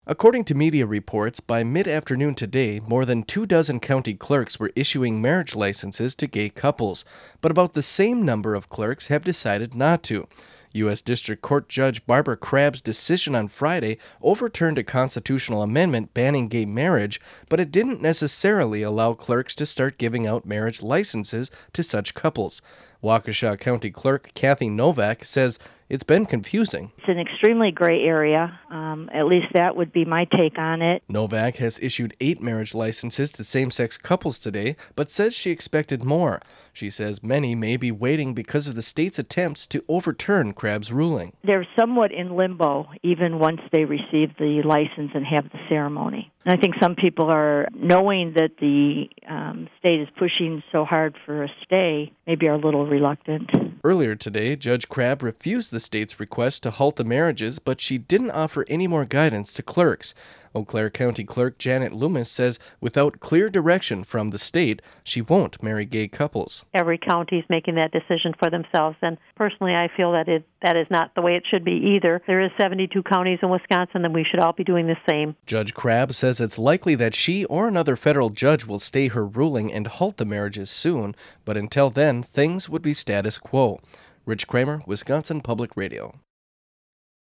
According to media reports, by mid-afternoon today, more than 24 county clerks were issuing marriage licenses to gay couples, but about the same number of clerks have decided not to. U.S. District Court Judge Barbara Crabb's decision on Friday overturned a constitutional amendment banning gay marriage, but it didn't necessarily allow clerks to start giving out marriage licenses to such couples. Waukesha County Clerk Kathy Novak says it's been confusing. It's an extremely gray area. At least that would be my take on it. Novak has issued 8 marriage licenses to same-sex couples today, but says she expected more. She says many may be waiting because of the state's attempts to overturn Crabb's ruling. They're somewhat in limbo even once they receive the license and have the ceremony. And I think some people are, knowing that the state is pushing so hard for a stay, maybe are a little reluctant. Earlier today, Judge Crabb refused the state's request to halt the marriages, but she didn't offer any more guidance to clerks. Eau Claire County Clerk Janet Loomis says without clear direction from the state, she won't marry gay couples. Every county is making that decision for themselves, and personally I feel that that is not the way it should be either. There is 72 counties in Wisconsin, and we should all be doing the same. Judge Crabb says it's likely that she or another federal judge will stay her ruling and halt the marriages soon, but until then, things would be status quo. Rich Kramer, Wisconsin Public Radio.